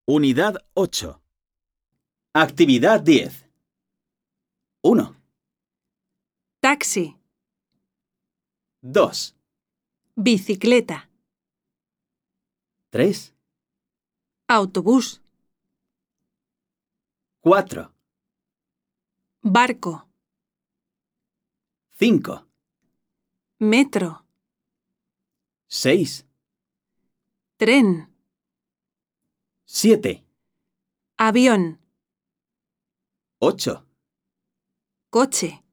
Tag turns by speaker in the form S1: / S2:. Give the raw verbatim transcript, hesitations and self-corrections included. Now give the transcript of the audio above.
S1: Unidad ocho. Actividad diez. uno,
S2: Taxi,
S1: dos,
S2: bicicleta,
S1: tres,
S2: autobús,
S1: cuatro,
S2: barco,
S1: cinco,
S2: metro,
S1: seis,
S2: tren,
S1: siete,
S2: avión,
S1: ocho,
S2: coche.